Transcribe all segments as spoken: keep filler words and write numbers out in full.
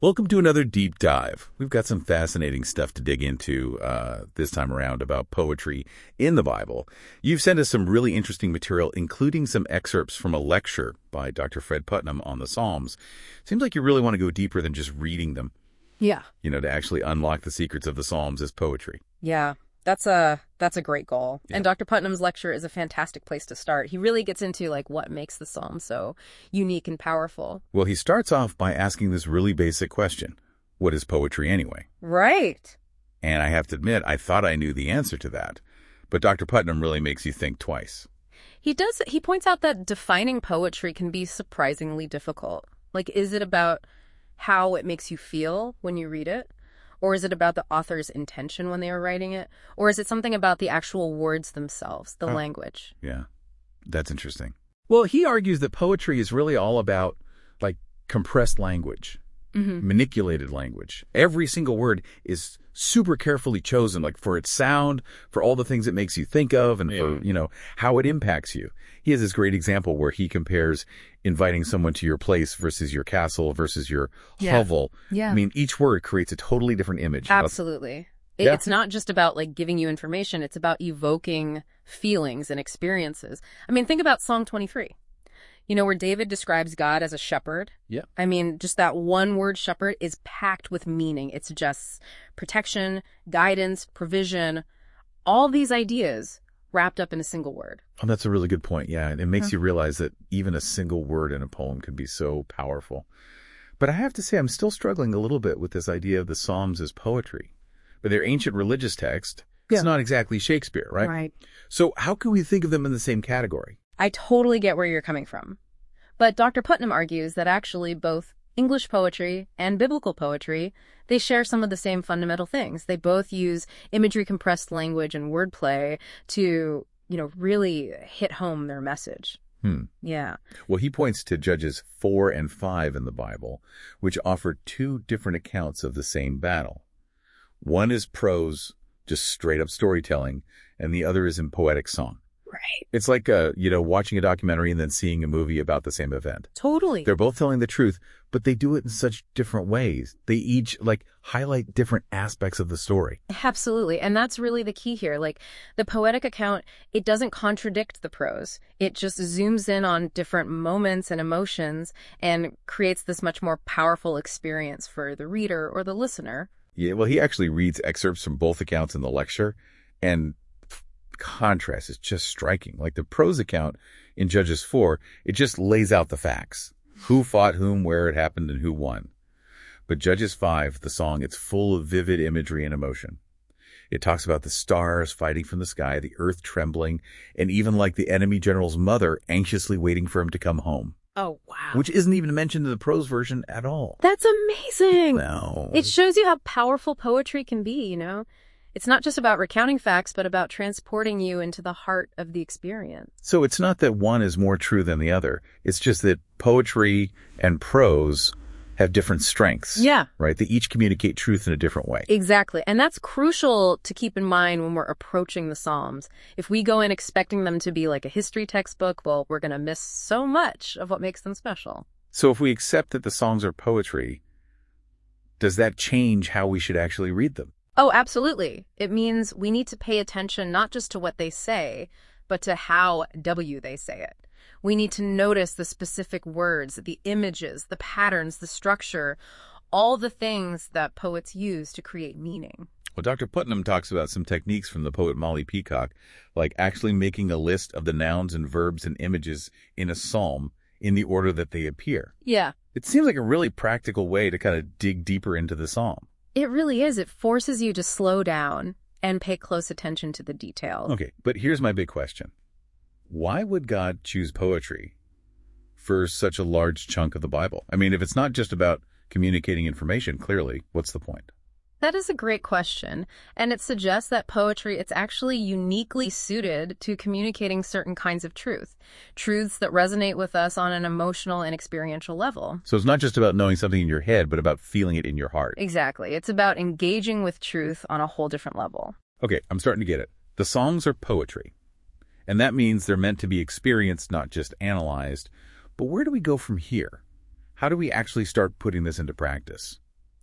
Welcome to another deep dive. We've got some fascinating stuff to dig into uh, this time around about poetry in the Bible. You've sent us some really interesting material, including some excerpts from a lecture by Doctor Fred Putnam on the Psalms. Seems like you really want to go deeper than just reading them. Yeah. You know, to actually unlock the secrets of the Psalms as poetry. Yeah. That's a that's a great goal. Yeah. And Doctor Putnam's lecture is a fantastic place to start. He really gets into like what makes the Psalm so unique and powerful. Well, he starts off by asking this really basic question. What is poetry anyway? Right. And I have to admit, I thought I knew the answer to that. But Doctor Putnam really makes you think twice. He does he points out that defining poetry can be surprisingly difficult. Like, is it about how it makes you feel when you read it? Or is it about the author's intention when they were writing it? Or is it something about the actual words themselves, the oh. language? Yeah, that's interesting. Well, he argues that poetry is really all about, like, compressed language, Mm-hmm. manipulated language. Every single word is super carefully chosen, like, for its sound, for all the things it makes you think of, and Yeah. for, you know, how it impacts you. He has this great example where he compares inviting someone to your place versus your castle versus your Yeah. hovel. Yeah. I mean, each word creates a totally different image. Absolutely. It, Yeah. It's not just about like giving you information. It's about evoking feelings and experiences. I mean, think about Psalm twenty-three, you know, where David describes God as a shepherd. Yeah. I mean, just that one word shepherd is packed with meaning. It suggests protection, guidance, provision, all these ideas wrapped up in a single word. Oh, that's a really good point. Yeah, and it makes Huh. you realize that even a single word in a poem can be so powerful. But I have to say, I'm still struggling a little bit with this idea of the Psalms as poetry. But they're ancient religious text. Yeah. It's not exactly Shakespeare, right? Right. So how can we think of them in the same category? I totally get where you're coming from. But Doctor Putnam argues that actually both English poetry and biblical poetry, they share some of the same fundamental things. They both use imagery compressed language and wordplay to, you know, really hit home their message. Hmm. Yeah. Well, he points to Judges four and five in the Bible, which offer two different accounts of the same battle. One is prose, just straight up storytelling, and the other is in poetic song. Right. It's like, uh, you know, watching a documentary and then seeing a movie about the same event. Totally. They're both telling the truth, but they do it in such different ways. They each, like, highlight different aspects of the story. Absolutely. And that's really the key here. Like, the poetic account, it doesn't contradict the prose. It just zooms in on different moments and emotions and creates this much more powerful experience for the reader or the listener. Yeah, well, he actually reads excerpts from both accounts in the lecture, and contrast is just striking. Like the prose account in Judges four, it just lays out the facts. Who fought whom, where it happened, and who won. But Judges five, the song, it's full of vivid imagery and emotion. It talks about the stars fighting from the sky, the earth trembling, and even like the enemy general's mother anxiously waiting for him to come home. Oh, wow. Which isn't even mentioned in the prose version at all. That's amazing. No. It shows you how powerful poetry can be, you know? It's not just about recounting facts, but about transporting you into the heart of the experience. So it's not that one is more true than the other. It's just that poetry and prose have different strengths. Yeah. Right? They each communicate truth in a different way. Exactly. And that's crucial to keep in mind when we're approaching the Psalms. If we go in expecting them to be like a history textbook, well, we're going to miss so much of what makes them special. So if we accept that the songs are poetry, does that change how we should actually read them? Oh, absolutely. It means we need to pay attention not just to what they say, but to how W they say it. We need to notice the specific words, the images, the patterns, the structure, all the things that poets use to create meaning. Well, Doctor Putnam talks about some techniques from the poet Molly Peacock, like actually making a list of the nouns and verbs and images in a psalm in the order that they appear. Yeah. It seems like a really practical way to kind of dig deeper into the psalm. It really is. It forces you to slow down and pay close attention to the detail. Okay, but here's my big question. Why would God choose poetry for such a large chunk of the Bible? I mean, if it's not just about communicating information, clearly, what's the point? That is a great question, and it suggests that poetry, it's actually uniquely suited to communicating certain kinds of truth, truths that resonate with us on an emotional and experiential level. So it's not just about knowing something in your head, but about feeling it in your heart. Exactly. It's about engaging with truth on a whole different level. Okay, I'm starting to get it. The songs are poetry, and that means they're meant to be experienced, not just analyzed. But where do we go from here? How do we actually start putting this into practice?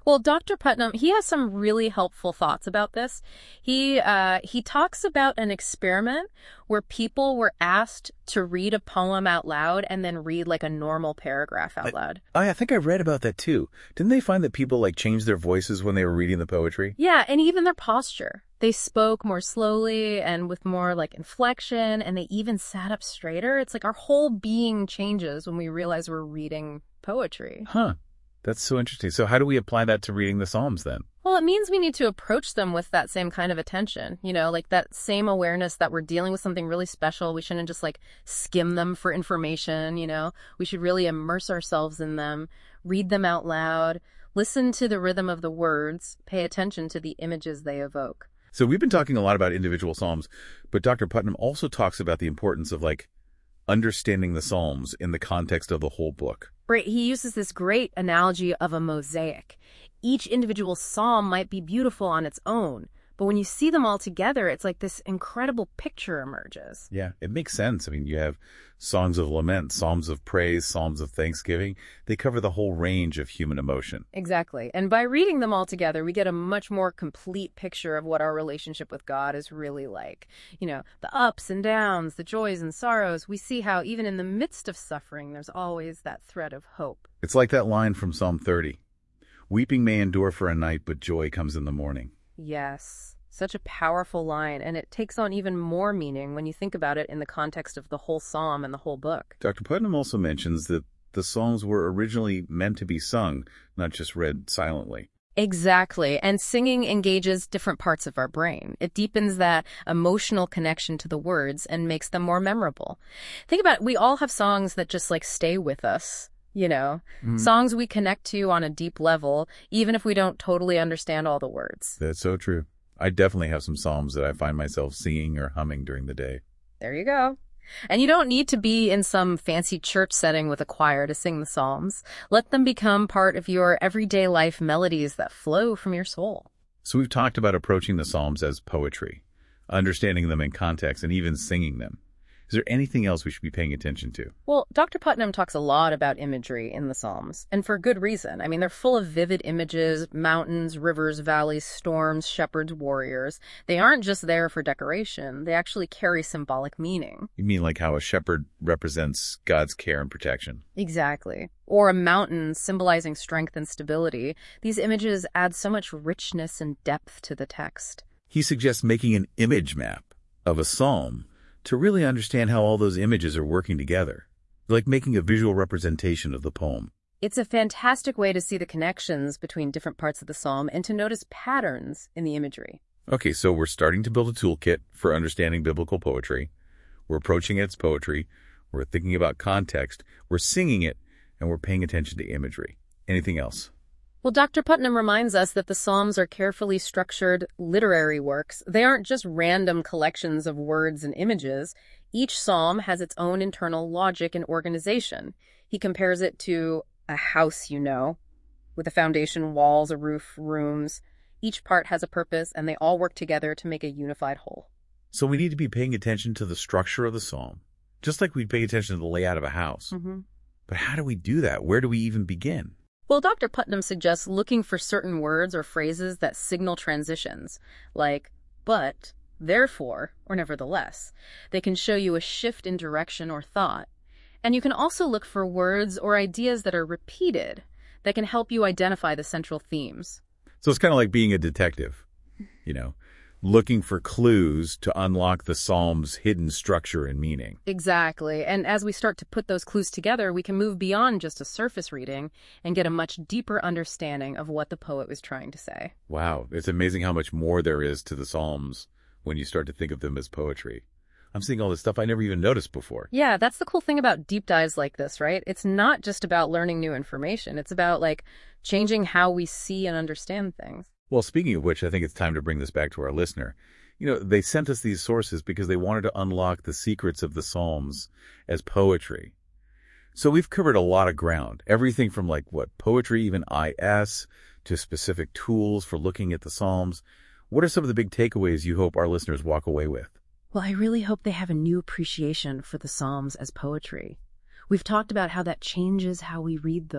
Well, Doctor Putnam, he has some really helpful thoughts about this. He uh, he talks about an experiment where people were asked to read a poem out loud and then read like a normal paragraph out loud. I, I think I read about that too. Didn't they find that people like changed their voices when they were reading the poetry? Yeah, and even their posture. They spoke more slowly and with more like inflection, and they even sat up straighter. It's like our whole being changes when we realize we're reading poetry. Huh. That's so interesting. So how do we apply that to reading the Psalms then? Well, it means we need to approach them with that same kind of attention, you know, like that same awareness that we're dealing with something really special. We shouldn't just like skim them for information, you know. We should really immerse ourselves in them, read them out loud, listen to the rhythm of the words, pay attention to the images they evoke. So we've been talking a lot about individual Psalms, but Doctor Putnam also talks about the importance of like understanding the Psalms in the context of the whole book. Right, he uses this great analogy of a mosaic. Each individual psalm might be beautiful on its own, but when you see them all together, it's like this incredible picture emerges. Yeah, it makes sense. I mean, you have songs of lament, psalms of praise, psalms of thanksgiving. They cover the whole range of human emotion. Exactly. And by reading them all together, we get a much more complete picture of what our relationship with God is really like. You know, the ups and downs, the joys and sorrows. We see how even in the midst of suffering, there's always that thread of hope. It's like that line from Psalm thirty. Weeping may endure for a night, but joy comes in the morning. Yes, such a powerful line, and it takes on even more meaning when you think about it in the context of the whole psalm and the whole book. Doctor Putnam also mentions that the Psalms were originally meant to be sung, not just read silently. Exactly, and singing engages different parts of our brain. It deepens that emotional connection to the words and makes them more memorable. Think about it, we all have songs that just like stay with us. You know, mm-hmm. songs we connect to on a deep level, even if we don't totally understand all the words. That's so true. I definitely have some psalms that I find myself singing or humming during the day. There you go. And you don't need to be in some fancy church setting with a choir to sing the psalms. Let them become part of your everyday life melodies that flow from your soul. So we've talked about approaching the psalms as poetry, understanding them in context, and even singing them. Is there anything else we should be paying attention to? Well, Doctor Putnam talks a lot about imagery in the Psalms, and for good reason. I mean, they're full of vivid images, mountains, rivers, valleys, storms, shepherds, warriors. They aren't just there for decoration. They actually carry symbolic meaning. You mean like how a shepherd represents God's care and protection? Exactly. Or a mountain symbolizing strength and stability. These images add so much richness and depth to the text. He suggests making an image map of a psalm to really understand how all those images are working together, like making a visual representation of the poem. It's a fantastic way to see the connections between different parts of the psalm and to notice patterns in the imagery. Okay, so we're starting to build a toolkit for understanding biblical poetry. We're approaching it as poetry. We're thinking about context. We're singing it, and we're paying attention to imagery. Anything else? Well, Doctor Putnam reminds us that the Psalms are carefully structured literary works. They aren't just random collections of words and images. Each psalm has its own internal logic and organization. He compares it to a house, you know, with a foundation, walls, a roof, rooms. Each part has a purpose, and they all work together to make a unified whole. So we need to be paying attention to the structure of the psalm, just like we'd pay attention to the layout of a house. Mm-hmm. But how do we do that? Where do we even begin? Well, Doctor Putnam suggests looking for certain words or phrases that signal transitions, like but, therefore, or nevertheless. They can show you a shift in direction or thought. And you can also look for words or ideas that are repeated that can help you identify the central themes. So it's kind of like being a detective, you know, looking for clues to unlock the psalm's hidden structure and meaning. Exactly. And as we start to put those clues together, we can move beyond just a surface reading and get a much deeper understanding of what the poet was trying to say. Wow. It's amazing how much more there is to the psalms when you start to think of them as poetry. I'm seeing all this stuff I never even noticed before. Yeah, that's the cool thing about deep dives like this, right? It's not just about learning new information. It's about, like, changing how we see and understand things. Well, speaking of which, I think it's time to bring this back to our listener. You know, they sent us these sources because they wanted to unlock the secrets of the Psalms as poetry. So we've covered a lot of ground. Everything from, like, what, poetry, even I S, to specific tools for looking at the Psalms. What are some of the big takeaways you hope our listeners walk away with? Well, I really hope they have a new appreciation for the Psalms as poetry. We've talked about how that changes how we read them,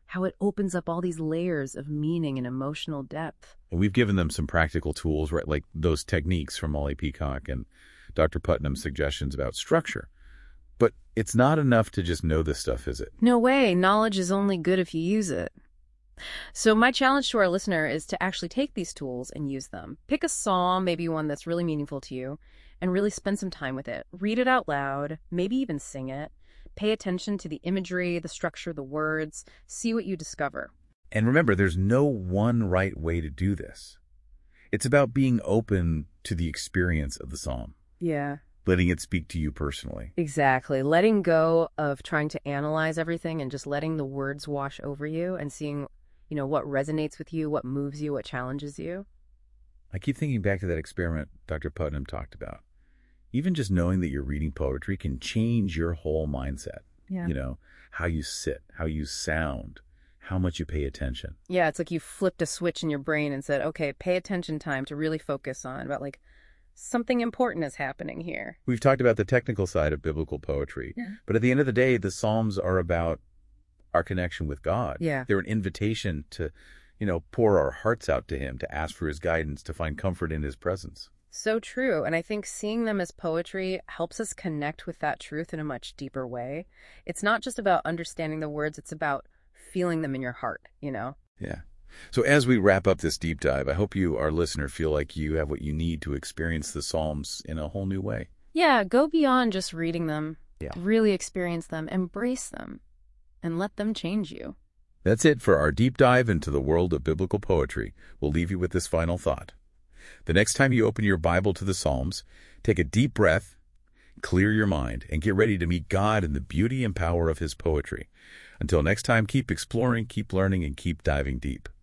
how it opens up all these layers of meaning and emotional depth. And we've given them some practical tools, right? Like those techniques from Molly Peacock and Doctor Putnam's suggestions about structure. But it's not enough to just know this stuff, is it? No way. Knowledge is only good if you use it. So my challenge to our listener is to actually take these tools and use them. Pick a psalm, maybe one that's really meaningful to you, and really spend some time with it. Read it out loud, maybe even sing it. Pay attention to the imagery, the structure, the words. See what you discover. And remember, there's no one right way to do this. It's about being open to the experience of the psalm. Yeah. Letting it speak to you personally. Exactly. Letting go of trying to analyze everything and just letting the words wash over you and seeing, you know, what resonates with you, what moves you, what challenges you. I keep thinking back to that experiment Doctor Putnam talked about. Even just knowing that you're reading poetry can change your whole mindset. Yeah. You know, how you sit, how you sound, how much you pay attention. Yeah, it's like you flipped a switch in your brain and said, okay, pay attention time to really focus on about like something important is happening here. We've talked about the technical side of biblical poetry, Yeah. but at the end of the day, the Psalms are about our connection with God. Yeah. They're an invitation to, you know, pour our hearts out to Him, to ask for His guidance, to find comfort in His presence. So true. And I think seeing them as poetry helps us connect with that truth in a much deeper way. It's not just about understanding the words, it's about feeling them in your heart, you know? Yeah. So as we wrap up this deep dive, I hope you, our listener, feel like you have what you need to experience the Psalms in a whole new way. Yeah, go beyond just reading them. Yeah. Really experience them, embrace them, and let them change you. That's it for our deep dive into the world of biblical poetry. We'll leave you with this final thought. The next time you open your Bible to the Psalms, take a deep breath, clear your mind, and get ready to meet God in the beauty and power of His poetry. Until next time, keep exploring, keep learning, and keep diving deep.